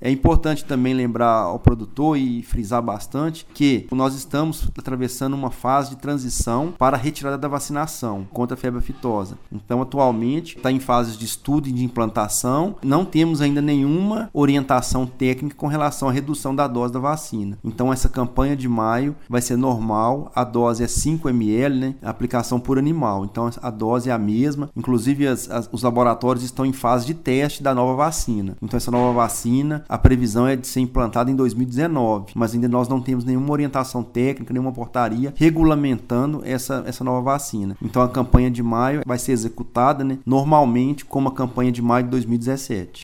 É importante também lembrar ao produtor e frisar bastante que nós estamos atravessando uma fase de transição para a retirada da vacinação contra a febre aftosa. Então, atualmente, está em fase de estudo e de implantação. Não temos ainda nenhuma orientação técnica com relação à redução da dose da vacina. Então, essa campanha de maio vai ser normal. A dose é 5 ml, né? A aplicação por animal. Então, a dose é a mesma. Inclusive, os laboratórios estão em fase de teste da nova vacina. Então, essa nova vacina, a previsão é de ser implantada em 2019. Mas ainda nós não temos nenhuma orientação técnica, nenhuma portaria regulamentando essa nova vacina. Então, a campanha de maio vai ser executada, né, normalmente como a campanha de maio de 2017.